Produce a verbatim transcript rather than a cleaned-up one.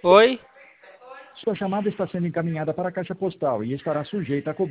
Oi? Sua chamada está sendo encaminhada para a caixa postal e estará sujeita a cobrança.